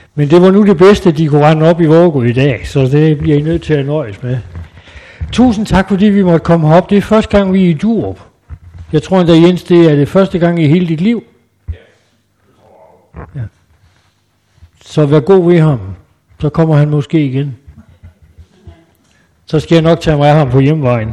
Men det var nu det bedste, de kunne rende op i Vårgård i dag, så det bliver I nødt til at nøjes med. Tusind tak, fordi vi måtte komme herop. Det er første gang, vi er i Durup. Jeg tror endda, Jens, det er det første gang i hele dit liv. Ja. Så vær god ved ham. Så kommer han måske igen. Så skal jeg nok tage mig af ham på hjemvejen.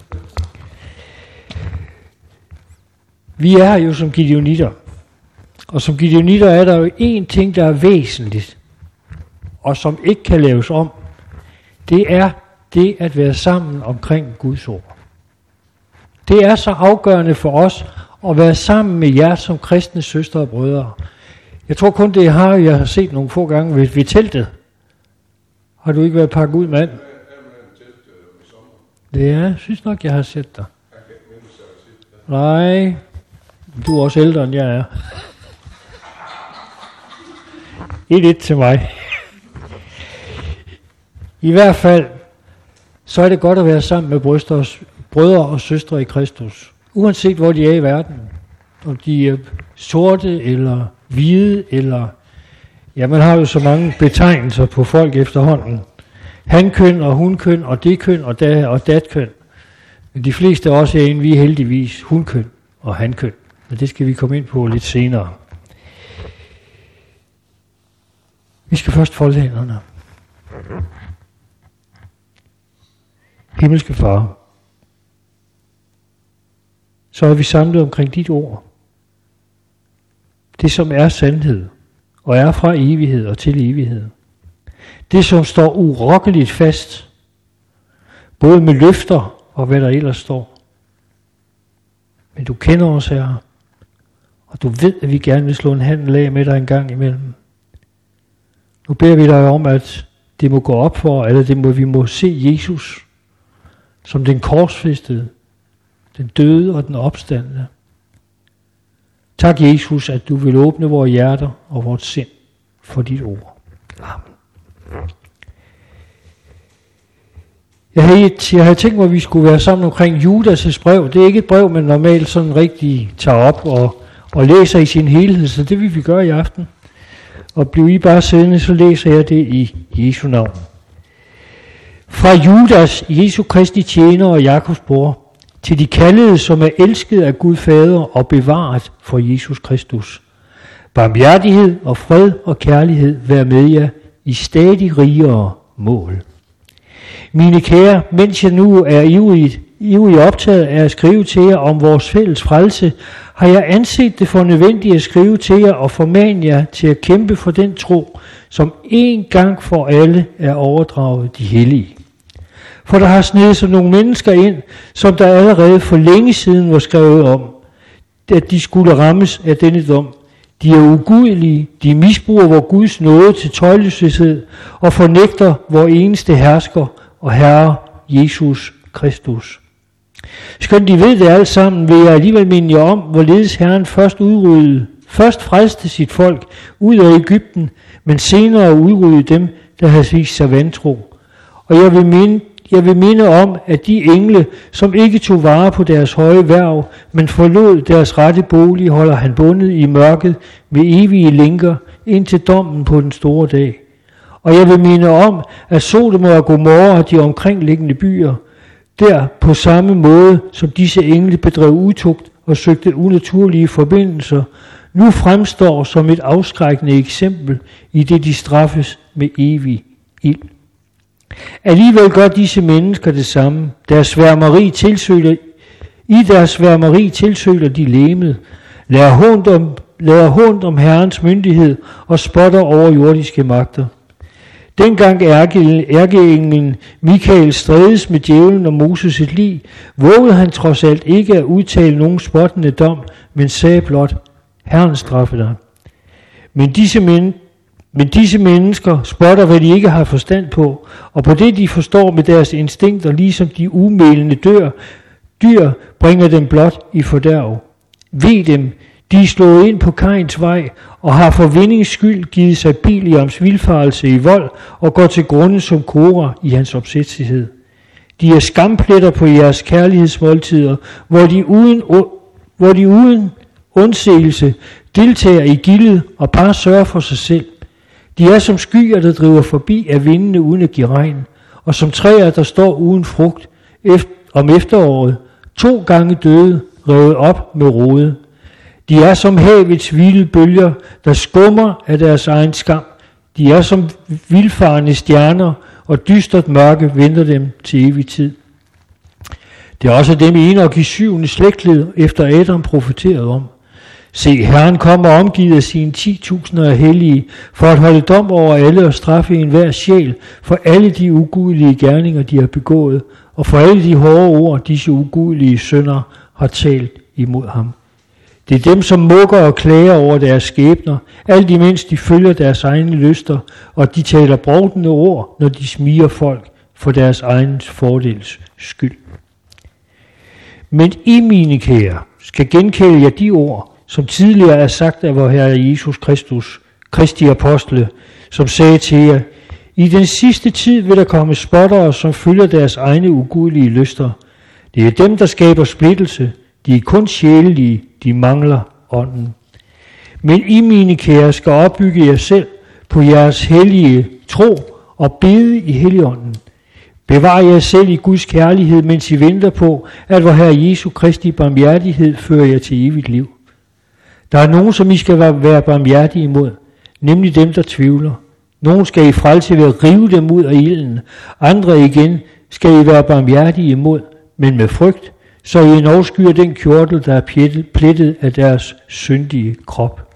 Vi er jo som gideonitter. Og som gideonitter er der jo én ting, der er væsentligt, og som ikke kan laves om. Det er det at være sammen omkring Guds ord. Det er så afgørende for os at være sammen med jer som kristne søstre og brødre. Jeg tror kun det har jeg har set nogle få gange ved teltet. Har du ikke været pakket ud, mand? Det er, jeg synes nok, jeg har set dig. Nej, du er også ældre, end jeg er. 1-1 til mig. I hvert fald, så er det godt at være sammen med brødre og søstre i Kristus. Uanset hvor de er i verden. Om de er sorte eller hvide, eller... Ja, man har jo så mange betegnelser på folk efterhånden. Hankøn og hunkøn og det-køn og datkøn. Men de fleste af os herinde, vi er heldigvis hunkøn og hankøn. Men det skal vi komme ind på lidt senere. Vi skal først folde hænderne. Himmelske Far, så er vi samlet omkring dit ord. Det som er sandhed, og er fra evighed og til evighed. Det som står urokkeligt fast, både med løfter og hvad der ellers står. Men du kender os, Herre, og du ved, at vi gerne vil slå en handel af med dig en gang imellem. Nu beder vi dig om, at det må gå op for, eller vi må se Jesus som den korsfæstede, den døde og den opstandne. Tak, Jesus, at du vil åbne vores hjerter og vores sind for dit ord. Amen. Jeg havde tænkt mig, at vi skulle være sammen omkring Judas' brev. Det er ikke et brev, man normalt sådan rigtig tager op og læser i sin helhed, så det vil vi gøre i aften. Og bliver I bare siddende, så læser jeg det i Jesu navn. Fra Judas, Jesu Kristi tjener og Jakobs bror, til de kaldede, som er elsket af Gud Fader og bevaret for Jesus Kristus. Barmhjertighed og fred og kærlighed vær med jer i stadig rigere mål. Mine kære, mens jeg nu er ivrig optaget af at skrive til jer om vores fælles frelse, har jeg anset det for nødvendigt at skrive til jer og formane jer til at kæmpe for den tro, som en gang for alle er overdraget de hellige. For der har snedet sig nogle mennesker ind, som der allerede for længe siden var skrevet om, at de skulle rammes af denne dom. De er ugudelige, de misbruger vor Guds nåde til tøjløshed og fornægter vor eneste hersker og Herre Jesus Kristus. Skønt de ved det alt sammen, vil jeg alligevel minde jer om, hvorledes Herren først frelste sit folk ud af Egypten, men senere udryddede dem, der havde vist sig vantro. Og jeg vil minde om, at de engle, som ikke tog vare på deres høje hverv, men forlod deres rette bolig, holder han bundet i mørket med evige lænker indtil dommen på den store dag. Og jeg vil minde om, at Sodom og Gomorra og de omkringliggende byer, der på samme måde som disse engle bedrev utugt og søgte unaturlige forbindelser, nu fremstår som et afskrækkende eksempel, i det de straffes med evig ild. Alligevel gør disse mennesker det samme. I deres sværmeri tilsøler de lemet, lader hånd om Herrens myndighed og spotter over jordiske magter. Dengang ærkeenglen Mikael strædes med djævlen og Moses et lig, vågede han trods alt ikke at udtale nogen spottende dom, men sagde blot, Herren straffe dig. Men disse mennesker spotter, hvad de ikke har forstand på, og på det de forstår med deres instinkter, ligesom de umælende dyr bringer dem blot i fordærv. Ved dem, de er slået ind på Kains vej, og har for vindings skyld givet sig Biliams vildfarelse i vold, og går til grunde som Kora i hans opsætsighed. De er skampletter på jeres kærlighedsmåltider, hvor de uden undsigelse deltager i gildet og bare sørger for sig selv. De er som skyer, der driver forbi af vindene uden at give regn, og som træer, der står uden frugt om efteråret, 2 gange døde, revet op med rode. De er som havets vilde bølger, der skummer af deres egen skam. De er som vildfarende stjerner, og dystert mørke venter dem til evig tid. Det er også dem i Enok i 7. slægtled, efter Adam profeteret om. Se, Herren kommer omgivet af sine 10.000 af hellige, for at holde dom over alle og straffe enhver sjæl, for alle de ugudelige gerninger, de har begået, og for alle de hårde ord, disse ugudelige synder har talt imod ham. Det er dem, som mukker og klager over deres skæbner, alt imens de følger deres egne lyster, og de taler brovtende ord, når de smiger folk for deres egen fordels skyld. Men I, mine kære, skal genkende jer de ord, som tidligere er sagt af vor Herre Jesus Kristus, Kristi apostle, som sagde til jer, i den sidste tid vil der komme spottere, som følger deres egne ugudelige lyster. Det er dem, der skaber splittelse. De er kun sjælelige, de mangler ånden. Men I, mine kære, skal opbygge jer selv på jeres hellige tro og bede i Helligånden. Bevar jer selv i Guds kærlighed, mens I venter på, at vor Herre Jesu Kristi barmhjertighed fører jer til evigt liv. Der er nogen, som I skal være barmhjertige imod, nemlig dem, der tvivler. Nogen skal I frelse ved at rive dem ud af ilden, andre igen skal I være barmhjertige imod, men med frygt, så I endnu skyer den kjortel, der er plettet af deres syndige krop.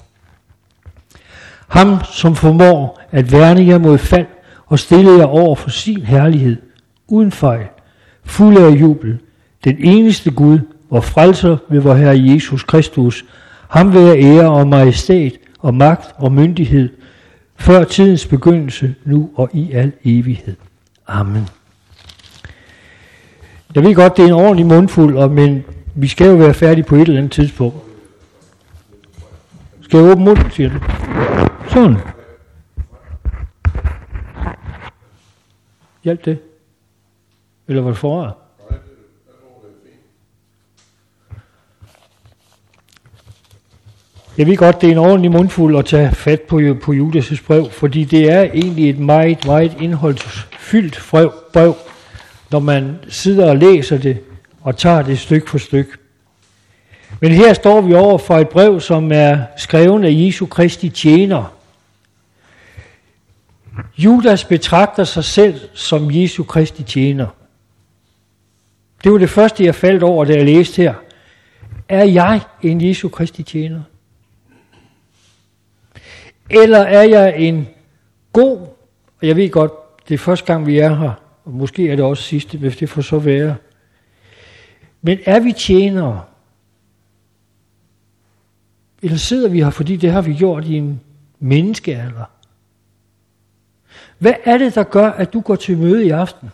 Ham, som formår at værne jer mod fald og stille jer over for sin herlighed, uden fejl, fuld af jubel, den eneste Gud, vor frelser ved vor Herre Jesus Kristus, ham være ære og majestæt og magt og myndighed, før tidens begyndelse, nu og i al evighed. Amen. Jeg ved godt, det er en ordentlig mundfuld, men vi skal jo være færdige på et eller andet tidspunkt. Skal jeg åbne munden, siger du? Sådan. Hjælp det. Eller var det forret? Jeg ved godt, det er en ordentlig mundfuld at tage fat på Judas' brev, fordi det er egentlig et meget, meget indholdsfyldt brev, når man sidder og læser det og tager det stykke for stykke. Men her står vi over for et brev, som er skrevet af Jesu Kristi tjener. Judas betragter sig selv som Jesu Kristi tjener. Det var det første, jeg faldt over, da jeg læste her. Er jeg en Jesu Kristi tjener? Eller er jeg en god, og jeg ved godt, det er første gang, vi er her, og måske er det også sidste, hvis det får så være. Men er vi tjenere? Eller sidder vi her, fordi det har vi gjort i en menneskealder? Hvad er det, der gør, at du går til møde i aften?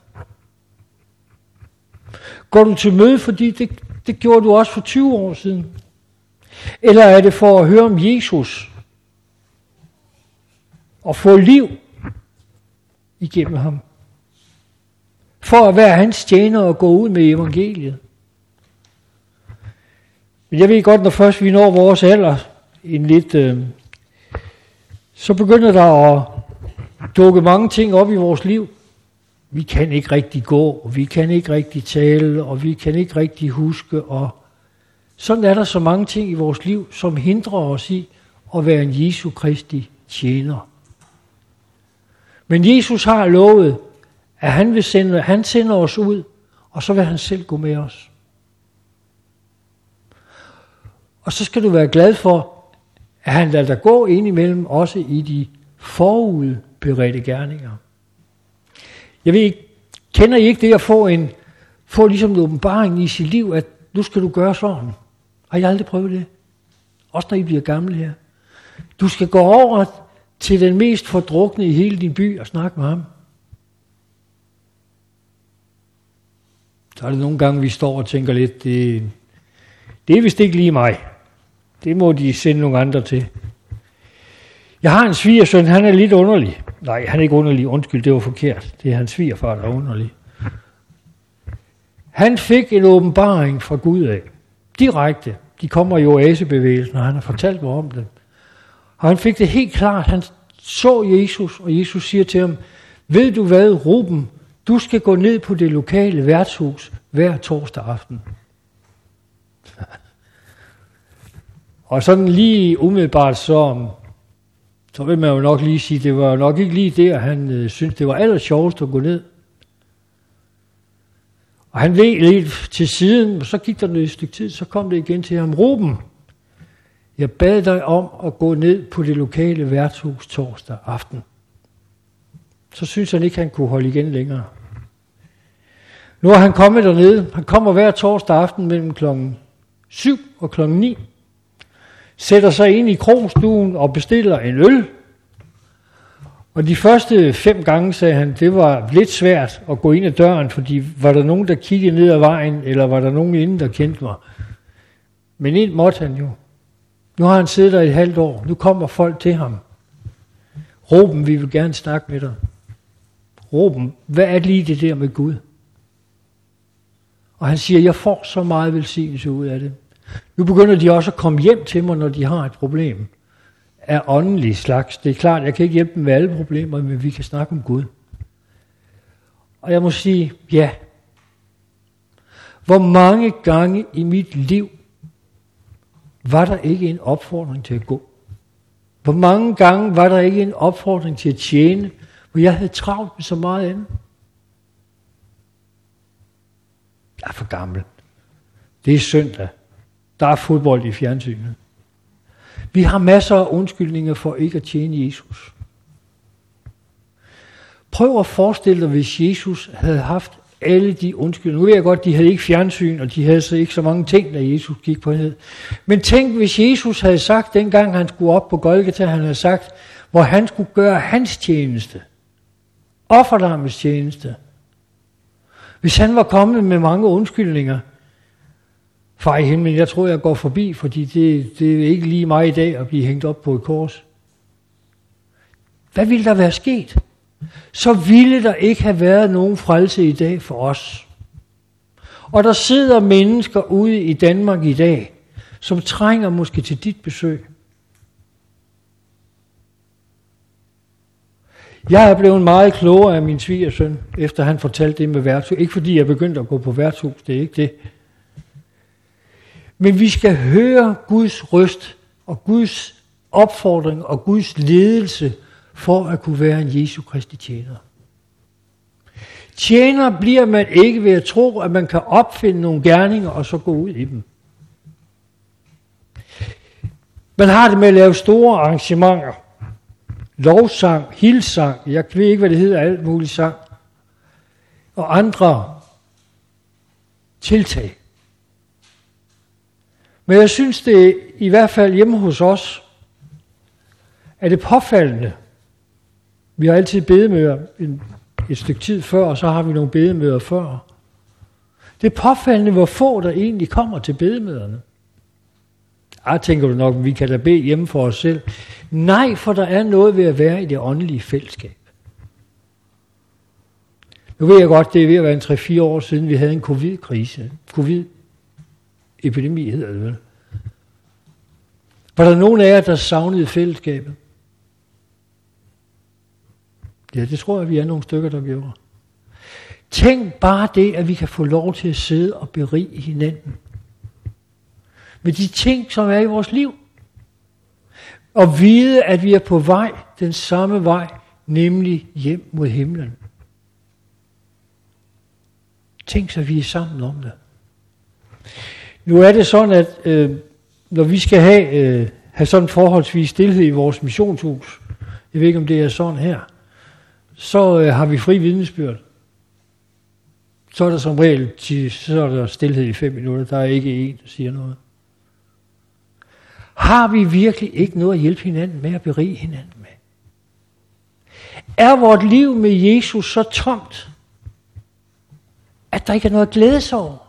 Går du til møde, fordi det gjorde du også for 20 år siden? Eller er det for at høre om Jesus? Og få liv igennem ham? For at være hans tjener og gå ud med evangeliet? Men jeg ved godt, når først vi når vores alder, så begynder der at dukke mange ting op i vores liv. Vi kan ikke rigtig gå, og vi kan ikke rigtig tale, og vi kan ikke rigtig huske. Og sådan er der så mange ting i vores liv, som hindrer os i at være en Jesu Kristi tjener. Men Jesus har lovet, at han sender os ud, og så vil han selv gå med os. Og så skal du være glad for, at han lader dig gå ind imellem, også i de forudberedte gerninger. Jeg ved ikke, kender I ikke det at få ligesom en åbenbaring i sit liv, at nu skal du gøre sådan? Har I aldrig prøvet det? Også når I bliver gamle her. Du skal gå over til den mest fordrukne i hele din by og snakke med ham. Så er det nogle gange, vi står og tænker lidt, det er vist ikke lige mig. Det må de sende nogle andre til. Jeg har en svigersøn, han er lidt underlig. Nej, han er ikke underlig. Undskyld, det var forkert. Det er hans svigerfar, der er underlig. Han fik en åbenbaring fra Gud af. Direkte. De kommer i oasebevægelsen, og han har fortalt mig om det. Og han fik det helt klart. Han så Jesus, og Jesus siger til ham, ved du hvad, Ruben, du skal gå ned på det lokale værtshus hver torsdag aften. Og sådan lige umiddelbart så vil man jo nok lige sige, det var nok ikke lige der, han syntes, det var allersjovest at gå ned. Og han ved lidt til siden, og så gik der et stykke tid, så kom det igen til ham, Ruben, jeg bad dig om at gå ned på det lokale værtshus torsdag aften. Så synes han ikke, han kunne holde igen længere. Nu er han kommet dernede. Han kommer hver torsdag aften mellem klokken 7 og klokken 9. Sætter sig ind i krogstuen og bestiller en øl. Og de første 5 gange, sagde han, det var lidt svært at gå ind ad døren, fordi var der nogen, der kiggede ned ad vejen, eller var der nogen inde, der kendte mig. Men ind måtte han jo. Nu har han siddet der et halvt år. Nu kommer folk til ham. Ruben, vi vil gerne snakke med dig. Ruben, hvad er lige det der med Gud? Og han siger, jeg får så meget velsignelse ud af det. Nu begynder de også at komme hjem til mig, når de har et problem af åndelig slags. Det er klart, jeg kan ikke hjælpe dem med alle problemer, men vi kan snakke om Gud. Og jeg må sige, ja. Hvor mange gange i mit liv var der ikke en opfordring til at gå? Hvor mange gange var der ikke en opfordring til at tjene, hvor jeg havde travlt med så meget andet? Jeg er for gammel. Det er søndag. Der er fodbold i fjernsynet. Vi har masser af undskyldninger for ikke at tjene Jesus. Prøv at forestille dig, hvis Jesus havde haft alle de undskyldninger. Nu ved jeg godt, de havde ikke fjernsyn, og de havde så ikke så mange ting, da Jesus gik på ned. Men tænk, hvis Jesus havde sagt, dengang han skulle op på Golgata, han havde sagt, hvor han skulle gøre hans tjeneste. Offerlammets tjeneste. Hvis han var kommet med mange undskyldninger, far i himlen, jeg tror, jeg går forbi, fordi det er ikke lige mig i dag at blive hængt op på et kors. Hvad ville der være sket? Så ville der ikke have været nogen frelse i dag for os. Og der sidder mennesker ude i Danmark i dag, som trænger måske til dit besøg. Jeg er blevet meget klogere af min svigersøn, efter han fortalte det med værtshus. Ikke fordi jeg begyndte at gå på værtshus, det er ikke det. Men vi skal høre Guds røst og Guds opfordring og Guds ledelse for at kunne være en Jesu Kristi tjener. Tjener bliver man ikke ved at tro, at man kan opfinde nogle gerninger og så gå ud i dem. Man har det med at lave store arrangementer. Lovsang, hilsang, jeg ved ikke, hvad det hedder, alt muligt sang. Og andre tiltag. Men jeg synes, det i hvert fald hjemme hos os, er det påfaldende. Vi har altid bedemøder et stykke tid før, og så har vi nogle bedemøder før. Det er påfaldende, hvor få der egentlig kommer til bedemøderne. Jeg tænker du nok, vi kan da bede hjemme for os selv. Nej, for der er noget ved at være i det åndelige fællesskab. Nu ved jeg godt, det er ved at være 3-4 år siden, vi havde en covid-krise. Covid-epidemi hedder det vel. Var der nogen af jer, der savnede fællesskabet? Ja, det tror jeg, vi er nogle stykker, der gjorde. Tænk bare det, at vi kan få lov til at sidde og berige hinanden. Med de ting, som er i vores liv. Og vide, at vi er på vej, den samme vej, nemlig hjem mod himlen. Tænk så, vi er sammen om det. Nu er det sådan, at når vi skal have sådan forholdsvis stilhed i vores missionshus, jeg ved ikke, om det er sådan her, så har vi fri vidnesbyrd. Så er der som regel så er der stilhed i 5 minutter. Der er ikke en, der siger noget. Har vi virkelig ikke noget at hjælpe hinanden med, at berige hinanden med? Er vort liv med Jesus så tomt, at der ikke er noget at glæde sig over?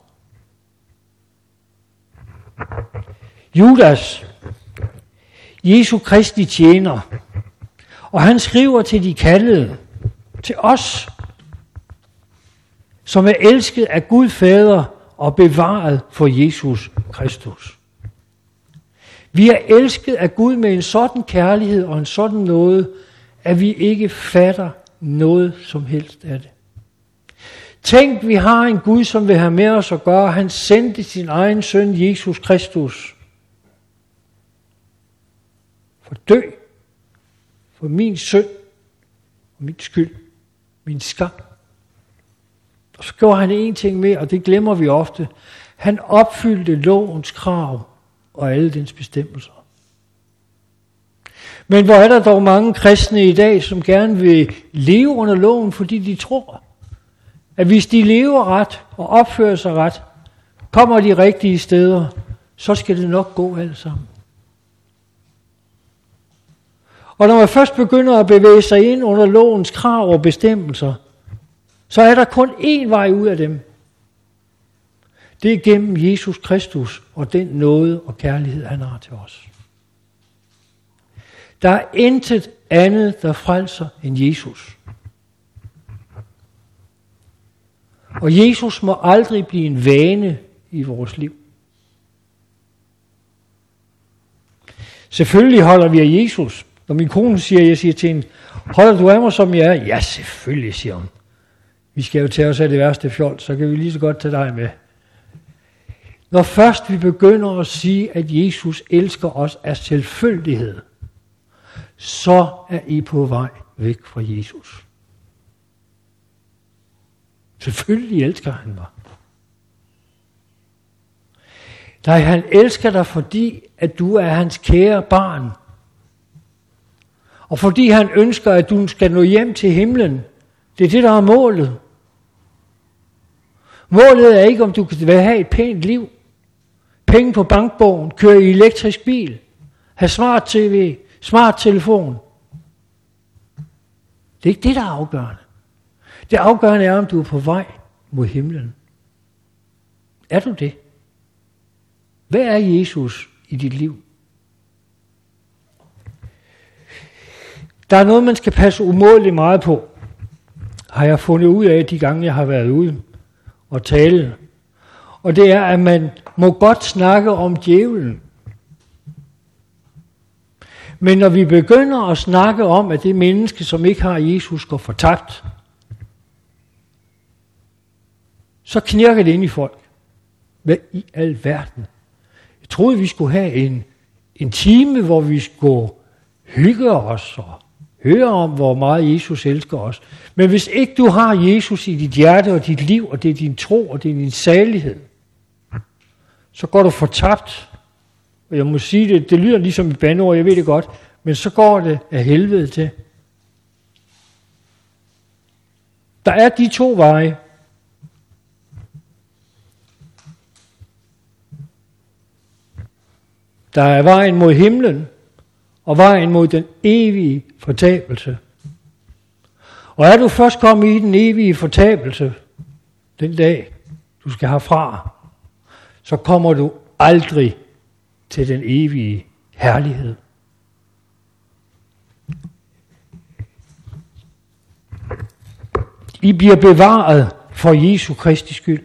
Judas, Jesu Kristi tjener, og han skriver til de kaldede, til os, som er elsket af Gud Fader og bevaret for Jesus Kristus. Vi er elsket af Gud med en sådan kærlighed og en sådan noget, at vi ikke fatter noget som helst af det. Tænk, vi har en Gud, som vil have med os at gøre. Han sendte sin egen søn, Jesus Kristus, for dø, for min synd, og min skyld, min skam. Og så gjorde han en ting mere, og det glemmer vi ofte. Han opfyldte lovens krav og alle dens bestemmelser. Men hvor er der dog mange kristne i dag, som gerne vil leve under loven, fordi de tror, at hvis de lever ret og opfører sig ret, kommer de rigtige steder, så skal det nok gå alt sammen. Og når man først begynder at bevæge sig ind under lovens krav og bestemmelser, så er der kun én vej ud af dem. Det er gennem Jesus Kristus og den nåde og kærlighed, han har til os. Der er intet andet, der frelser end Jesus. Og Jesus må aldrig blive en vane i vores liv. Selvfølgelig holder vi af Jesus. Når min kone siger, jeg siger til hende, holder du af mig, som jeg er? Ja, selvfølgelig, siger hun. Vi skal jo tage os af det værste fjol, så kan vi lige så godt tage dig med. Når først vi begynder at sige, at Jesus elsker os af selvfølgelighed, så er I på vej væk fra Jesus. Selvfølgelig elsker han mig. Nej, han elsker dig, fordi at du er hans kære barn. Og fordi han ønsker, at du skal nå hjem til himlen. Det er det, der er målet. Målet er ikke, om du kan have et pænt liv. Penge på bankbogen, køre i elektrisk bil, have smart tv, smart telefon. Det er ikke det, der er afgørende. Det afgørende er, om du er på vej mod himlen. Er du det? Hvad er Jesus i dit liv? Der er noget, man skal passe umådeligt meget på, har jeg fundet ud af de gange, jeg har været ude og tale. Og det er, at man må godt snakke om djævlen. Men når vi begynder at snakke om, at det menneske, som ikke har Jesus, går fortabt, så knirker det ind i folk. Hvad i alverden? Jeg troede, vi skulle have en time, hvor vi skulle hygge os og høre om, hvor meget Jesus elsker os. Men hvis ikke du har Jesus i dit hjerte og dit liv, og det er din tro, og det er din salighed, så går du fortabt. Og jeg må sige det lyder ligesom et bandeord, jeg ved det godt, men så går det af helvede til. Der er de to veje. Der er vejen mod himlen, og vejen mod den evige fortabelse. Og er du først kommet i den evige fortabelse, den dag du skal herfra, så kommer du aldrig til den evige herlighed. I bliver bevaret for Jesu Kristi skyld.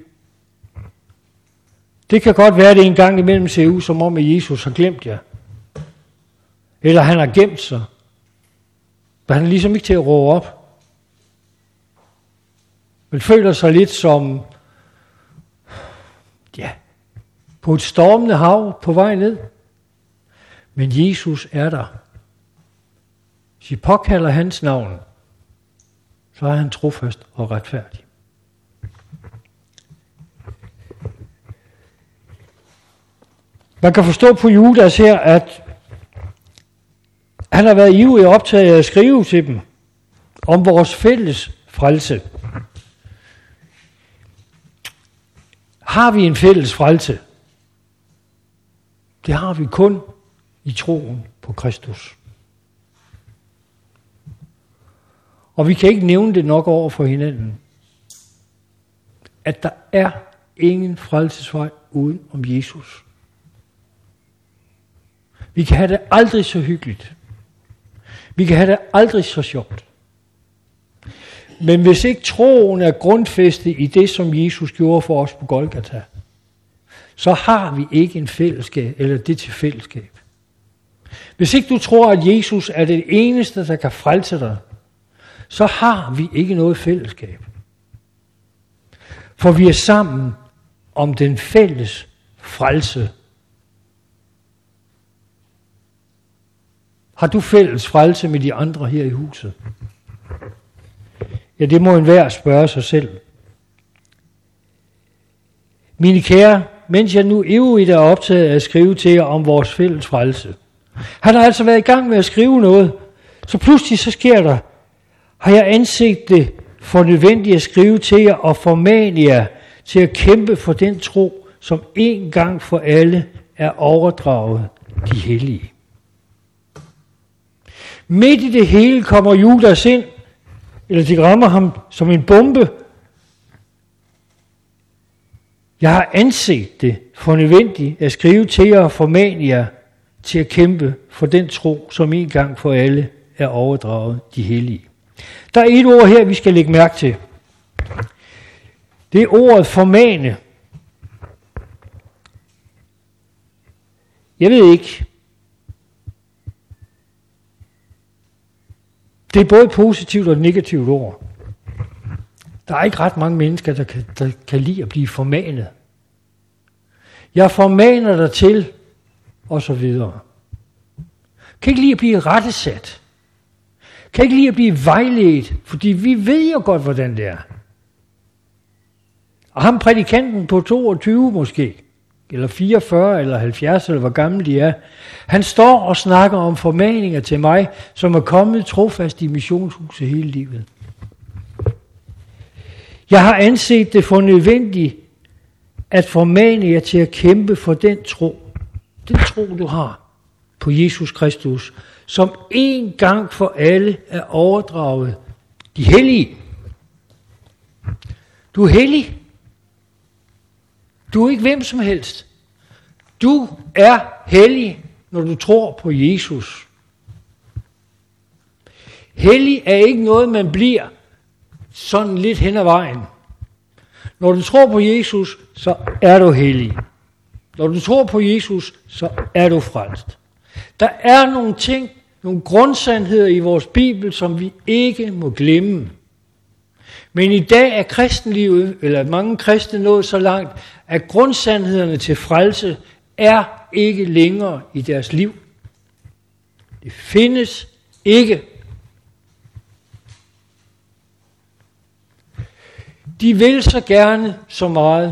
Det kan godt være, at det en gang imellem ser ud, som om at Jesus har glemt jer. Eller han har gemt sig. Men han er ligesom ikke til at råbe op. Man føler sig lidt som, på et stormende hav på vej ned. Men Jesus er der. Hvis I påkalder hans navn, så er han trofast og retfærdig. Man kan forstå på Judas her, at han har været ivrig optaget af at skrive til dem om vores fælles frelse. Har vi en fælles frelse? Det har vi kun i troen på Kristus. Og vi kan ikke nævne det nok over for hinanden, at der er ingen frelsesvej uden om Jesus. Vi kan have det aldrig så hyggeligt. Vi kan have det aldrig så sjovt. Men hvis ikke troen er grundfæstet i det, som Jesus gjorde for os på Golgata, så har vi ikke en fællesskab, eller det til fællesskab. Hvis ikke du tror, at Jesus er det eneste, der kan frelse dig, så har vi ikke noget fællesskab. For vi er sammen om den fælles frelse. Har du fælles frelse med de andre her i huset? Ja, det må enhver spørge sig selv. Mine kære, mens jeg nu ivrigt er optaget af at skrive til jer om vores fælles frelse. Han har altså været i gang med at skrive noget, så pludselig så sker der. Har jeg anset det for nødvendigt at skrive til jer og formane jer til at kæmpe for den tro, som en gang for alle er overdraget de hellige. Midt i det hele kommer Judas ind, eller de rammer ham som en bombe. Jeg har anset det for nødvendigt at skrive til jer og formane jer til at kæmpe for den tro, som en gang for alle er overdraget de hellige. Der er et ord her, vi skal lægge mærke til. Det er ordet formane. Jeg ved ikke. Det er både et positivt og et negativt ord. Der er ikke ret mange mennesker, der kan lide at blive formanet. Jeg formaner dig til, og så videre. Kan ikke lide at blive rettesat. Kan ikke lide at blive vejledt, fordi vi ved jo godt, hvordan det er. Og ham prædikanten på 22 måske, eller 44, eller 70, eller hvor gammel de er, han står og snakker om formaninger til mig, som er kommet trofast i missionshuset hele livet. Jeg har anset det for nødvendigt at formane jer til at kæmpe for den tro du har på Jesus Kristus, som en gang for alle er overdraget de hellige. Du er hellig. Du er ikke hvem som helst. Du er hellig, når du tror på Jesus. Hellig er ikke noget, man bliver sådan lidt hen ad vejen. Når du tror på Jesus, så er du hellig. Når du tror på Jesus, så er du frelst. Der er nogle ting, nogle grundsandheder i vores Bibel, som vi ikke må glemme. Men i dag er kristenlivet, eller mange kristne nået så langt, at grundsandhederne til frelse er ikke længere i deres liv. Det findes ikke. De vil så gerne så meget,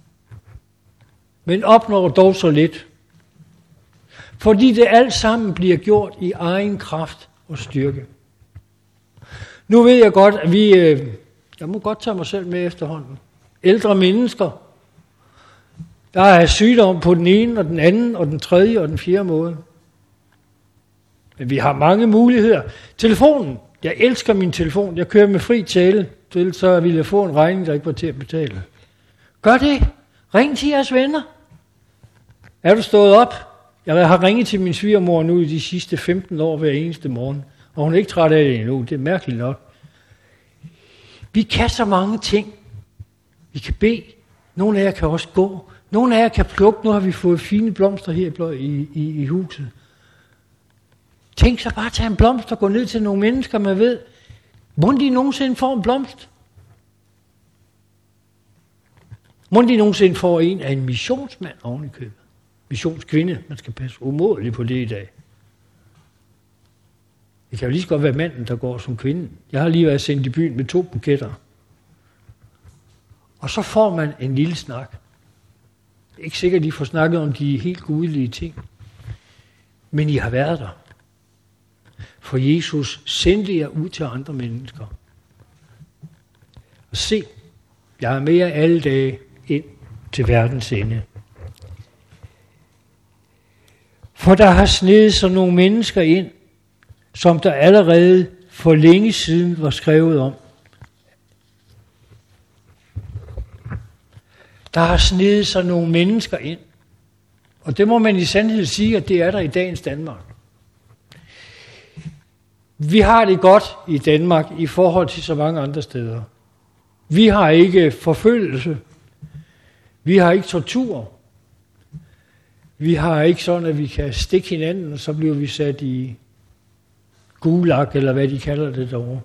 men opnår dog så lidt. Fordi det alt sammen bliver gjort i egen kraft og styrke. Nu ved jeg godt, at jeg må godt tage mig selv med efterhånden. Ældre mennesker, der er sygdom på den ene og den anden og den tredje og den fjerde måde. Men vi har mange muligheder. Telefonen. Jeg elsker min telefon. Jeg kører med fri tale, så vil jeg få en regning, der ikke var til at betale. Gør det. Ring til jeres venner. Er du stået op? Jeg har ringet til min svigermor nu i de sidste 15 år hver eneste morgen, og hun er ikke træt af det endnu. Det er mærkeligt nok. Vi kan så mange ting. Vi kan bede. Nogle af jer kan også gå. Nogle af jer kan plukke. Nu har vi fået fine blomster her i huset. Tænk så bare at tage en blomst og gå ned til nogle mennesker, man ved. Må de nogensinde få en blomst? Må de nogensinde få en af en missionsmand oven i købet? Missionskvinde. Man skal passe umådeligt på det i dag. Det kan jo lige så godt være manden, der går som kvinden. Jeg har lige været sendt i byen med 2 buketter. Og så får man en lille snak. Det er ikke sikkert, at I får snakket om de helt gudelige ting. Men I har været der. For Jesus sendte jer ud til andre mennesker. Og se, jeg er med jer alle dage ind til verdens ende. For der har snedet sig nogle mennesker ind, som der allerede for længe siden var skrevet om. Der har snedet sig nogle mennesker ind. Og det må man i sandhed sige, at det er der i dagens Danmark. Vi har det godt i Danmark i forhold til så mange andre steder. Vi har ikke forfølgelse. Vi har ikke tortur. Vi har ikke sådan, at vi kan stikke hinanden, og så bliver vi sat i gulag, eller hvad de kalder det derovre.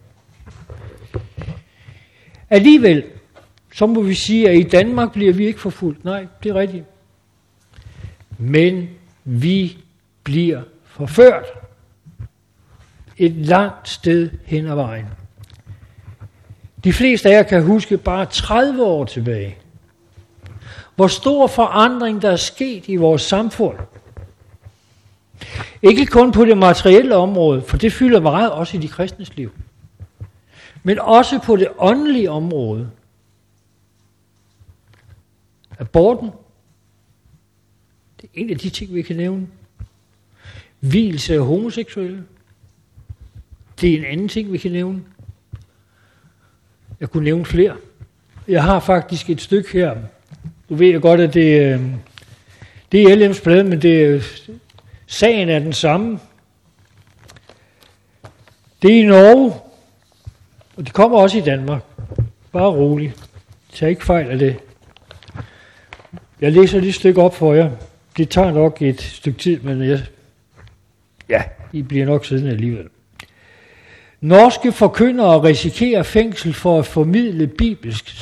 Alligevel, så må vi sige, at i Danmark bliver vi ikke forfulgt. Nej, det er rigtigt. Men vi bliver forført et langt sted hen ad vejen. De fleste af jer kan huske bare 30 år tilbage, hvor stor forandring der er sket i vores samfund. Ikke kun på det materielle område, for det fylder meget også i de kristnes liv, men også på det åndelige område. Aborten, det er en af de ting, vi kan nævne. Vielse af homoseksuelle, det er en anden ting, vi kan nævne. Jeg kunne nævne flere. Jeg har faktisk et stykke her. Du ved jeg godt, at det er LM's blad, men sagen er den samme. Det er i Norge, og de kommer også i Danmark. Bare roligt. Tag ikke fejl af det. Jeg læser lige et stykke op for jer. Det tager nok et stykke tid, men I bliver nok siddende alligevel. Norske forkyndere risikerer fængsel for at formidle bibelsk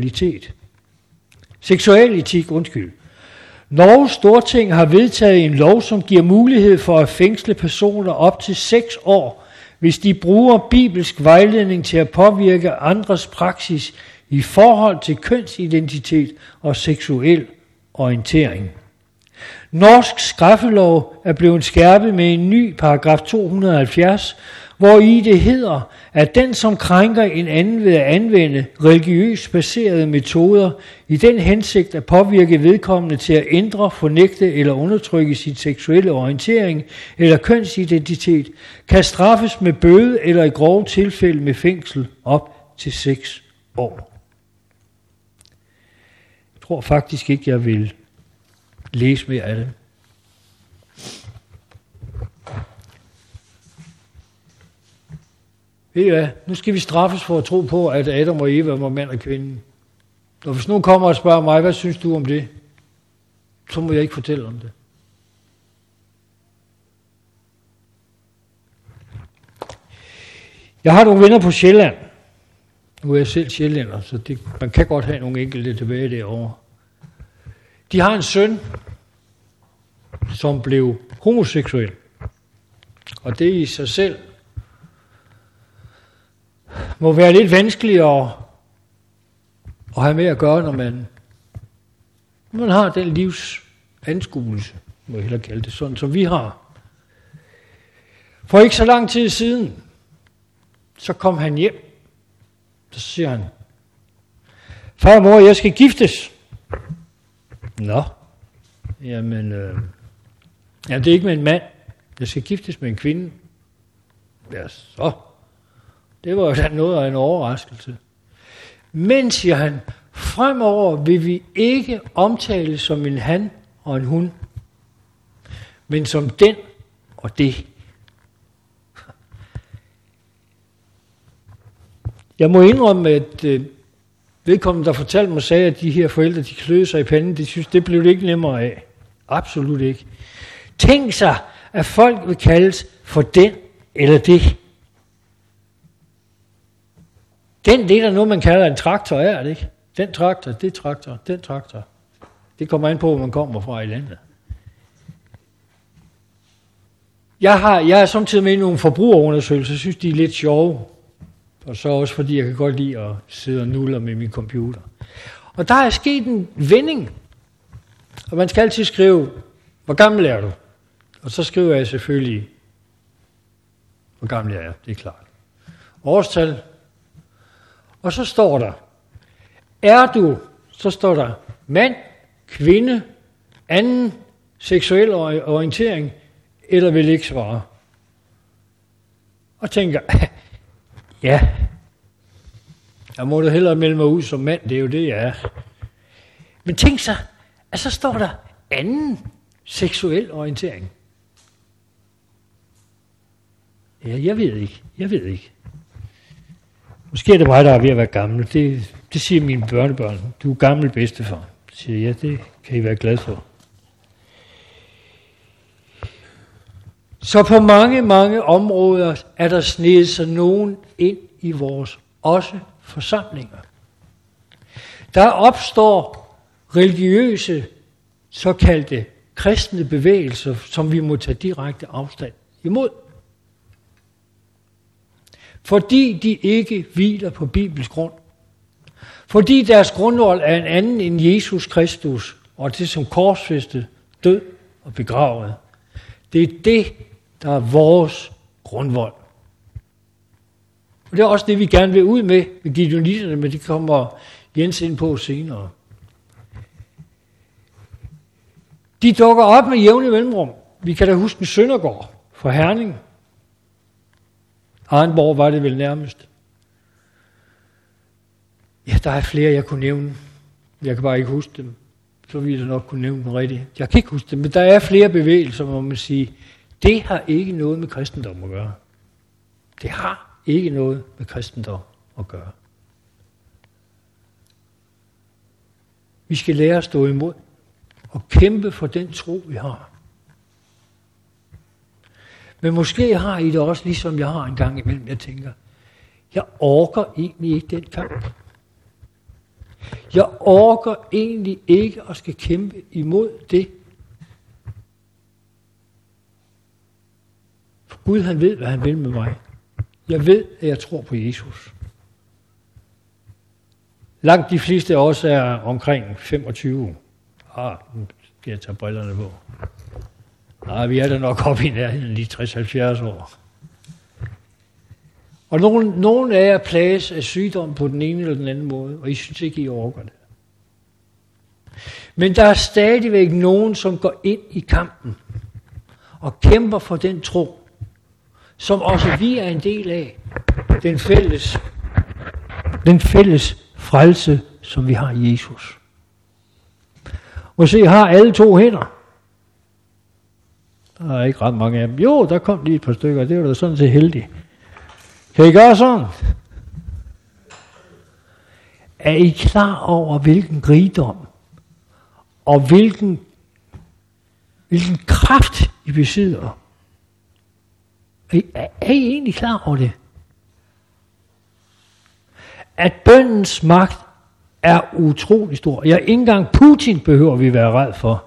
seksualetik. Norges Storting har vedtaget en lov, som giver mulighed for at fængsle personer op til 6 år, hvis de bruger bibelsk vejledning til at påvirke andres praksis i forhold til kønsidentitet og seksuel orientering. Norsk straffelov er blevet skærpet med en ny paragraf 270, hvori det hedder, at den, som krænker en anden ved at anvende religiøst baserede metoder i den hensigt at påvirke vedkommende til at ændre, fornægte eller undertrykke sin seksuelle orientering eller kønsidentitet, kan straffes med bøde eller i grove tilfælde med fængsel op til 6 år. Jeg tror faktisk ikke, jeg vil læse mere af det. Ved I hvad? Nu skal vi straffes for at tro på, at Adam og Eva var mand og kvinde. Og hvis nogen kommer og spørger mig, hvad synes du om det? Så må jeg ikke fortælle om det. Jeg har nogle venner på Sjælland. Nu er jeg selv sjællænder, så man kan godt have nogle enkelte tilbage derovre. De har en søn, som blev homoseksuel. Og det i sig selv må være lidt vanskeligt at have med at gøre, når man har den livsanskuelse, må jeg hellere kalde det, sådan som vi har. For ikke så lang tid siden, så kom han hjem. Så siger han, far og mor, jeg skal giftes. Nå, jamen, det er ikke med en mand. Jeg skal giftes med en kvinde. Ja, så. Det var jo da noget af en overraskelse. Men, siger han, fremover vil vi ikke omtale som en han og en hun, men som den og det. Jeg må indrømme, at vedkommende, der fortalte mig, sagde, at de her forældre, de kløede sig i panden, de synes, det blev det ikke nemmere af. Absolut ikke. Tænk sig, at folk vil kaldes for den eller det. Det er der noget, man kalder en traktor, er det ikke? Den traktor, det traktor, den traktor. Det kommer an på, hvor man kommer fra i landet. Jeg er samtidig med i nogle forbrugerundersøgelser, jeg synes, de er lidt sjove. Og så også fordi, jeg kan godt lide at sidde og nulle med min computer. Og der er sket en vending. Og man skal altid skrive, hvor gammel er du? Og så skriver jeg selvfølgelig, hvor gammel jeg er, det er klart. Årstal. Og så står der, så står der mand, kvinde, anden seksuel orientering, eller vil ikke svare. Og tænker, ja, jeg må da hellere melde mig ud som mand, det er jo det, jeg er. Men tænk sig, at så står der anden seksuel orientering. Ja, jeg ved ikke. Måske er det mig, der er ved at være gammel. Det siger mine børnebørn. Du er gammel bedstefar. Så siger jeg, ja, det kan I være glad for. Så på mange, mange områder er der snedet sig nogen ind i vores også forsamlinger. Der opstår religiøse, såkaldte kristne bevægelser, som vi må tage direkte afstand imod. Fordi de ikke hviler på Bibels grund. Fordi deres grundvold er en anden end Jesus Kristus, og det som korsfæstet, død og begravet. Det er det, der er vores grundvold. Og det er også det, vi gerne vil ud med gideoniterne, men det kommer Jens ind på senere. De dukker op med jævne mellemrum. Vi kan da huske en Søndergaard fra Herning. Arnborg var det vel nærmest. Ja, der er flere, jeg kunne nævne. Jeg kan bare ikke huske dem. Så ville jeg nok kunne nævne dem rigtigt. Jeg kan ikke huske dem, men der er flere bevægelser, hvor man siger, det har ikke noget med kristendom at gøre. Det har ikke noget med kristendom at gøre. Vi skal lære at stå imod og kæmpe for den tro, vi har. Men måske har I det også, ligesom jeg har en gang imellem. Jeg tænker, jeg orker egentlig ikke den kamp. Jeg orker egentlig ikke at skal kæmpe imod det. For Gud, han ved, hvad han vil med mig. Jeg ved, at jeg tror på Jesus. Langt de fleste også er omkring 25. Nu skal jeg tage brillerne på. Vi er da nok oppe i nærheden lige 60-70 år. Og nogle af jer plages af sygdom på den ene eller den anden måde, og I synes ikke, I orker det. Men der er stadigvæk nogen, som går ind i kampen og kæmper for den tro, som også vi er en del af. Den fælles frelse, som vi har i Jesus. Og se, jeg har alle to hænder. Der er ikke ret mange af dem. Jo, der kom lige et par stykker, det var da sådan set heldigt. Kan I gøre sådan? Er I klar over, hvilken rigdom og hvilken kraft I besidder? Er I egentlig klar over det? At bønnens magt er utrolig stor. Ja, ikke engang Putin behøver vi være ræd for.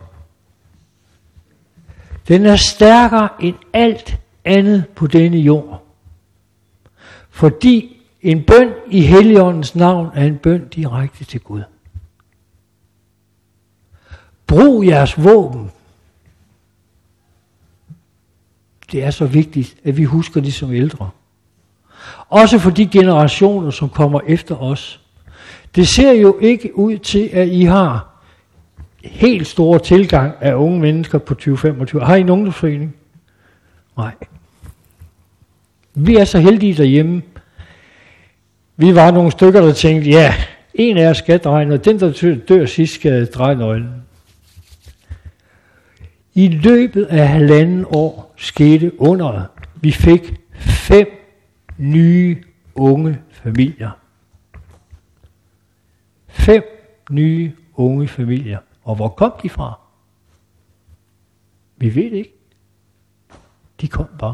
Den er stærkere end alt andet på denne jord. Fordi en bøn i Helligåndens navn er en bøn direkte til Gud. Brug jeres våben. Det er så vigtigt, at vi husker det som ældre. Også for de generationer, som kommer efter os. Det ser jo ikke ud til, at I har helt store tilgang af unge mennesker på 20-25. Har I en ungdomsforening? Nej. Vi er så heldige derhjemme. Vi var nogle stykker, der tænkte, ja, en af os skal dreje, og den, der dør sidst, skal dreje nøglen. I løbet af 1,5 år skete underet. Vi fik 5 nye unge familier. 5 nye unge familier. Og hvor kom de fra? Vi ved det ikke. De kom bare.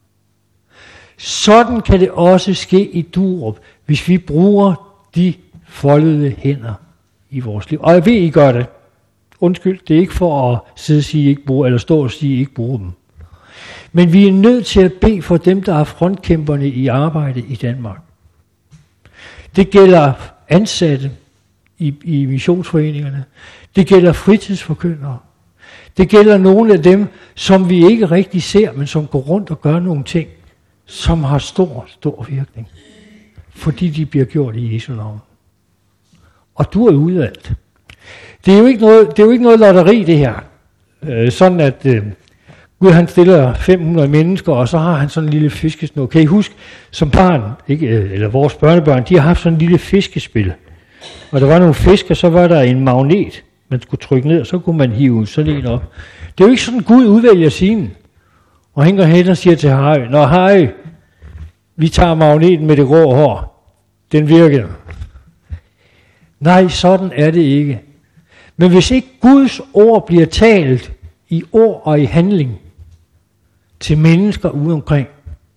Sådan kan det også ske i Durup, hvis vi bruger de foldede hænder i vores liv. Og jeg ved, I gør det. Undskyld, det er ikke for at sidde og sige, ikke bruge, eller stå og sige, ikke bruge dem. Men vi er nødt til at bede for dem, der er frontkæmperne i arbejde i Danmark. Det gælder ansatte i missionsforeningerne. Det gælder fritidsforkyndere. Det gælder nogle af dem, som vi ikke rigtig ser, men som går rundt og gør nogle ting, som har stor virkning. Fordi de bliver gjort i Jesu navn. Og du er udvalgt. Det er jo ikke noget lotteri, det her. Sådan at Gud han stiller 500 mennesker, og så har han sådan en lille fiskesnor. Kan I huske, som barn, eller vores børnebørn, de har haft sådan en lille fiskespil. Og der var nogle fisker, så var der en magnet, man skulle trykke ned, og så kunne man hive sådan en op. Det er jo ikke sådan, Gud udvælger sine. Og hænger hen og siger til Harry, nå Harry, vi tager magneten med det grå hår. Den virker. Nej, sådan er det ikke. Men hvis ikke Guds ord bliver talt i ord og i handling til mennesker ude omkring,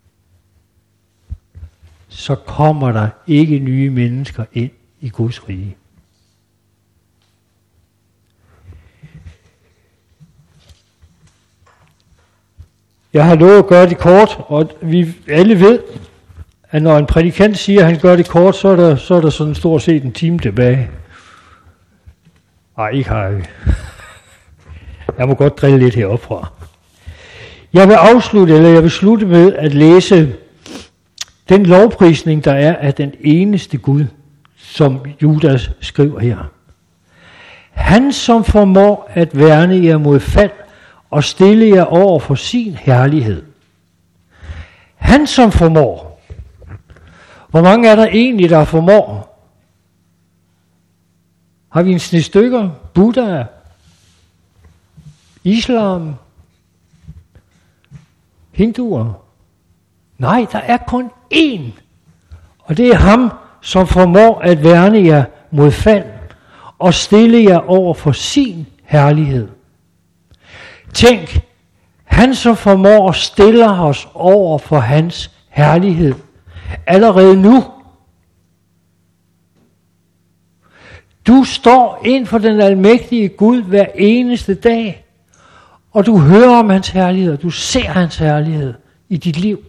så kommer der ikke nye mennesker ind i Guds rige. Jeg har lovet at gøre det kort, og vi alle ved, at når en prædikant siger, at han gør det kort, så er der sådan stort set en time tilbage. Nej, ikke har jeg. Jeg må godt drille lidt heroppe fra. Jeg vil slutte med at læse den lovprisning, der er af den eneste Gud, som Judas skriver her. Han, som formår at værne jer mod fald og stille jer over for sin herlighed. Han, som formår. Hvor mange er der egentlig, der formår? Har vi en sne stykker? Buddha? Islam? Hinduer? Nej, der er kun én. Og det er ham, som formår at værne jer mod fald og stille jer over for sin herlighed. Tænk, han som formår at stille os over for hans herlighed allerede nu. Du står ind for den almægtige Gud hver eneste dag, og du hører om hans herlighed, og du ser hans herlighed i dit liv.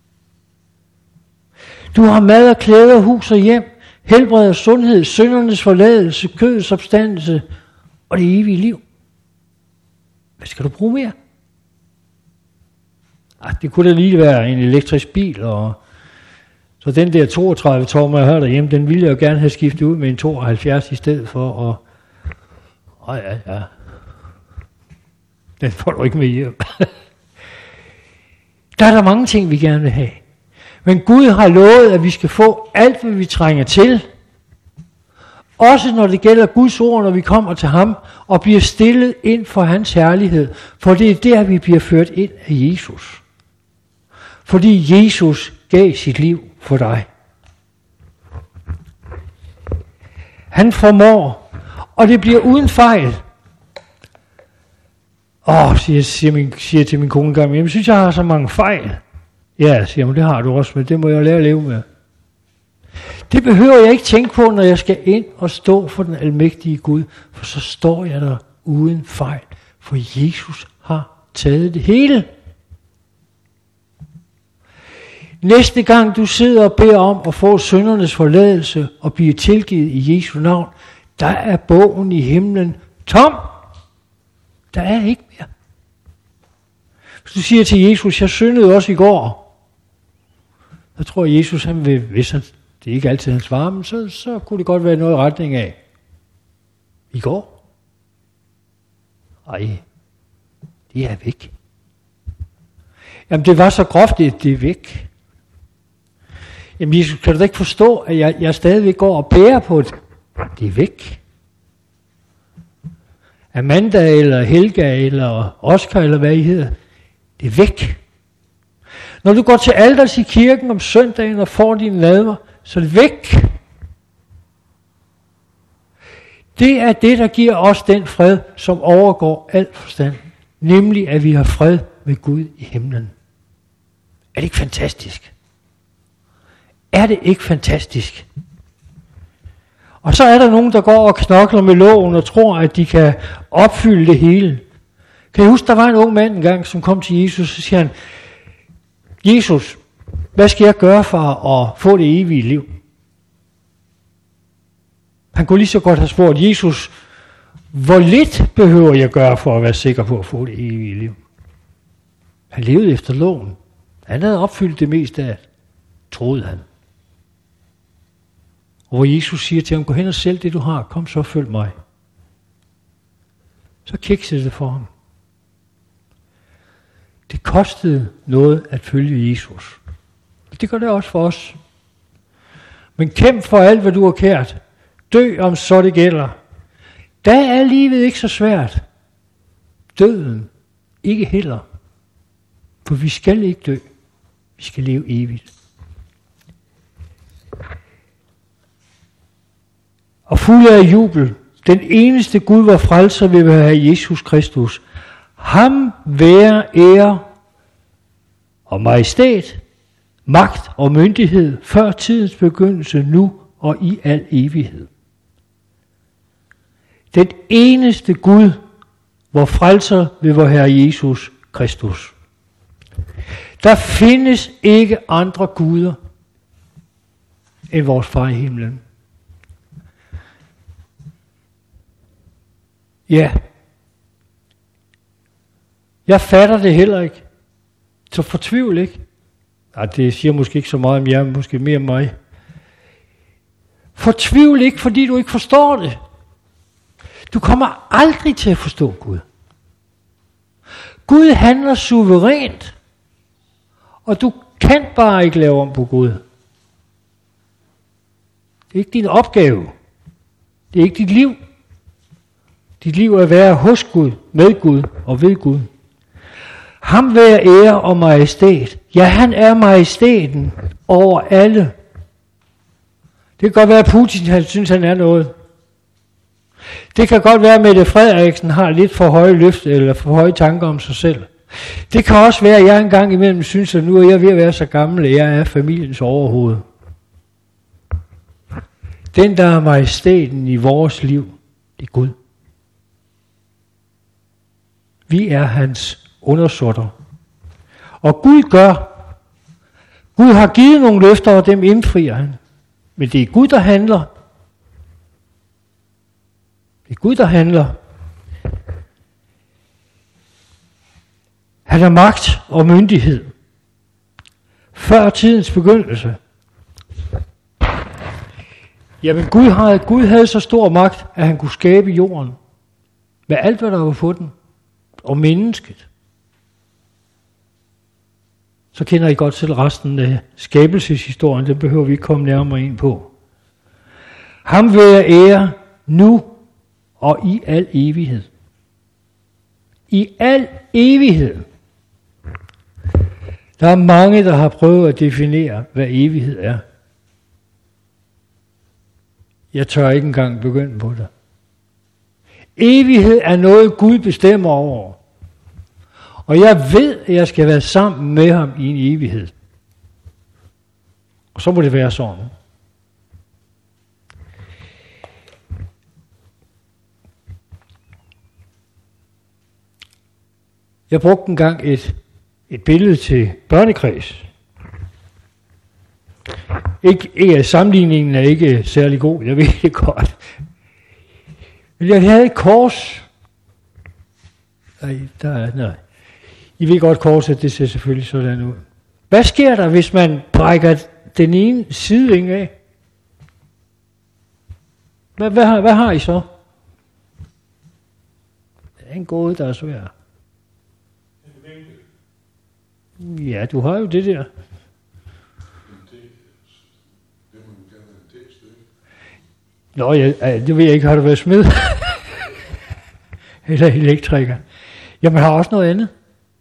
Du har mad og klæder, hus og hjem, helbred og sundhed, syndernes forladelse, kødets opstandelse og det evige liv. Hvad skal du bruge mere? Det kunne da lige være en elektrisk bil, og så den der 32 tommer, jeg har derhjemme, den ville jeg jo gerne have skiftet ud med en 72 i stedet for, og ja. Den får du ikke med hjem. Der er der mange ting, vi gerne vil have. Men Gud har lovet, at vi skal få alt, hvad vi trænger til. Også når det gælder Guds ord, når vi kommer til ham og bliver stillet ind for hans herlighed. For det er der, vi bliver ført ind af Jesus. Fordi Jesus gav sit liv for dig. Han formår, og det bliver uden fejl. Siger til min kone engang, jeg synes, jeg har så mange fejl. Ja, siger hun, det har du også, men det må jeg lære at leve med. Det behøver jeg ikke tænke på, når jeg skal ind og stå for den almægtige Gud, for så står jeg der uden fejl, for Jesus har taget det hele. Næste gang du sidder og beder om at få syndernes forladelse og blive tilgivet i Jesu navn, der er bogen i himlen tom. Der er ikke mere. Hvis du siger til Jesus, jeg syndede også i går, så tror jeg, Jesus, han vil, hvis han, det er ikke altid hans varme, så kunne det godt være noget i retning af. I går? Ej, det er væk. Jamen det var så groft, det er væk. Jamen Jesus, kan du da ikke forstå, at jeg stadigvæk går og bærer på det? Det er væk. Amanda eller Helga eller Oscar eller hvad I hedder, det er væk. Når du går til alters i kirken om søndagen og får dine nadver, så er det væk. Det er det, der giver os den fred, som overgår al forstand. Nemlig, at vi har fred med Gud i himlen. Er det ikke fantastisk? Er det ikke fantastisk? Og så er der nogen, der går og knokler med loven og tror, at de kan opfylde det hele. Kan I huske, der var en ung mand engang, som kom til Jesus, og siger han, Jesus, hvad skal jeg gøre for at få det evige liv? Han kunne lige så godt have spurgt, Jesus, hvor lidt behøver jeg gøre for at være sikker på at få det evige liv? Han levede efter loven. Han havde opfyldt det meste af det, troede han. Og hvor Jesus siger til ham, gå hen og sælg det du har, kom så følg mig. Så kiksede det for ham. Det kostede noget at følge Jesus. Det gør det også for os. Men kæmp for alt, hvad du har kært. Dø, om så det gælder. Der er livet ikke så svært. Døden ikke heller. For vi skal ikke dø. Vi skal leve evigt. Og fuld af jubel. Den eneste Gud, vor frelser, vil være Jesus Kristus. Ham være ære og majestæt, magt og myndighed, før tidens begyndelse, nu og i al evighed. Den eneste Gud, vor frelser ved vor Herre Jesus Kristus. Der findes ikke andre guder end vores far i himlen. Ja, jeg fatter det heller ikke. Så fortvivl ikke. Nej, det siger måske ikke så meget om jer, måske mere om mig. Fortvivl ikke, fordi du ikke forstår det. Du kommer aldrig til at forstå Gud. Gud handler suverænt, og du kan bare ikke lave om på Gud. Det er ikke din opgave. Det er ikke dit liv. Dit liv er at være hos Gud, med Gud og ved Gud. Ham være ære og majestæt. Ja, han er majestæten over alle. Det kan godt være, at Putin han synes, han er noget. Det kan godt være, at Mette Frederiksen har lidt for høje løfte eller for høje tanker om sig selv. Det kan også være, at jeg engang imellem synes, at nu er jeg ved at være så gammel, at jeg er familiens overhoved. Den, der er majestæten i vores liv, det er Gud. Vi er hans undersåtter. Og Gud har givet nogle løfter, og dem indfrier han. Men det er Gud, der handler. Det er Gud, der handler. Han har magt og myndighed. Før tidens begyndelse. Jamen Gud havde så stor magt, at han kunne skabe jorden. Med alt, hvad der var på den. Og mennesket. Så kender I godt selv resten af skabelseshistorien. Det behøver vi ikke komme nærmere ind på. Ham vil jeg ære nu og i al evighed. I al evighed. Der er mange, der har prøvet at definere, hvad evighed er. Jeg tør ikke engang begynde på det. Evighed er noget, Gud bestemmer over. Og jeg ved, at jeg skal være sammen med ham i en evighed. Og så må det være sådan. Jeg brugte engang et billede til børnekreds. Ikke sammenligningen er ikke særlig god, jeg ved det godt. Men jeg havde et kors. Nej. I ved godt, korset, det ser selvfølgelig sådan ud. Hvad sker der, hvis man brækker den ene sidevinge af? Hvad har I så? Det er en gåde, der er svær. Ja, du har jo det der. Nå, det ved jeg ikke. Har du været smed? Eller elektriker? Jamen, har også noget andet.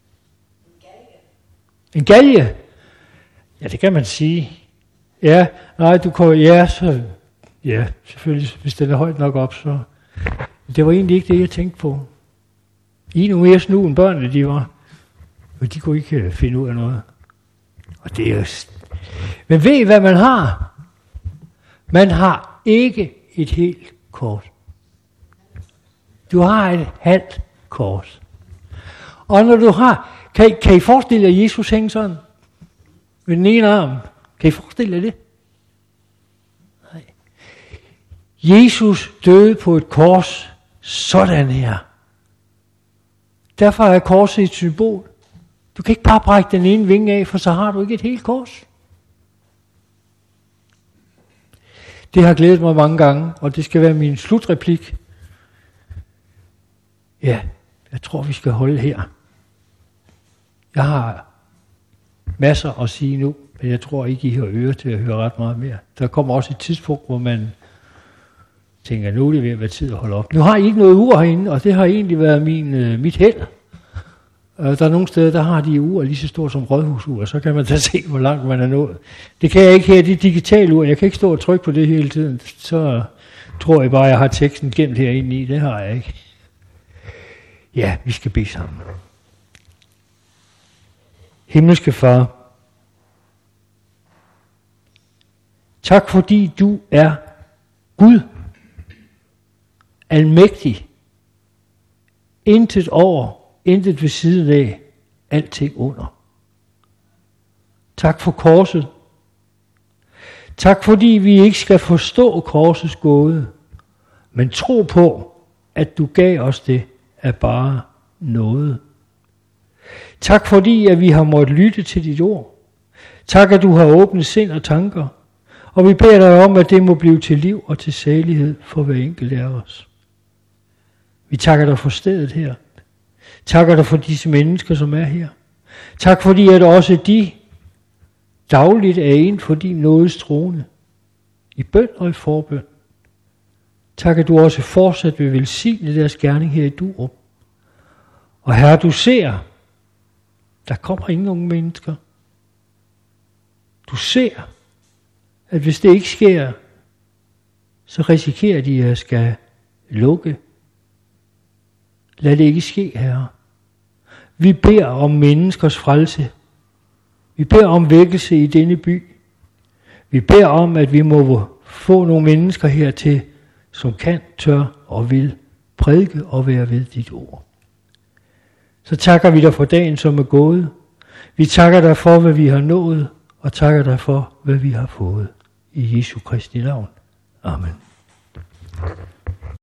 En galge? Ja, det kan man sige. Ja, nej, du kan... Ja, så... Ja, selvfølgelig, hvis den er højt nok op, så... Det var egentlig ikke det, jeg tænkte på. I er nu mere snu, end børnene, de var. Og de kunne ikke finde ud af noget. Og det er jo... Men ved I, hvad man har? Man har ikke et helt kors. Du har et halvt kors. Og når du har... Kan I forestille jer, at Jesus hænger sådan? Med den ene arm. Kan I forestille jer det? Nej. Jesus døde på et kors sådan her. Derfor er korset et symbol. Du kan ikke bare brække den ene vinge af, for så har du ikke et helt kors. Det har glædet mig mange gange, og det skal være min slutreplik. Ja, jeg tror, vi skal holde her. Jeg har masser at sige nu, men jeg tror ikke, I har øre til at høre ret meget mere. Der kommer også et tidspunkt, hvor man tænker, nu er det ved at være tid at holde op. Nu har I ikke noget ur herinde, og det har egentlig været mit held. Der er nogle steder, der har de ur lige så stort som rådhusur, og så kan man da se, hvor langt man er nået. Det kan jeg ikke her, det er digitale ur. Jeg kan ikke stå og trykke på det hele tiden. Så tror jeg bare, jeg har teksten gemt herinde i. Det har jeg ikke. Ja, vi skal bede sammen. Himmelske Far, tak fordi du er Gud, almægtig, intet over, intet ved siden af, alting under. Tak for korset. Tak fordi vi ikke skal forstå korsets gåde, men tro på, at du gav os det af bare noget. Tak fordi, at vi har måttet lytte til dit ord. Tak, at du har åbnet sind og tanker. Og vi beder dig om, at det må blive til liv og til salighed for hver enkelt af os. Vi takker dig for stedet her. Takker dig for disse mennesker, som er her. Tak fordi, at også de dagligt er en for din nådes trone. I bøn og i forbøn. Tak, at du også fortsat vil velsigne deres gerning her i Durup. Og Herre, du ser, der kommer ingen unge mennesker. Du ser, at hvis det ikke sker, så risikerer de at skal lukke. Lad det ikke ske, Herre. Vi beder om menneskers frelse. Vi beder om vækkelse i denne by. Vi beder om, at vi må få nogle mennesker hertil, som kan, tør og vil prædike og være ved dit ord. Så takker vi dig for dagen, som er gået. Vi takker dig for, hvad vi har nået, og takker dig for, hvad vi har fået. I Jesu Kristi navn. Amen.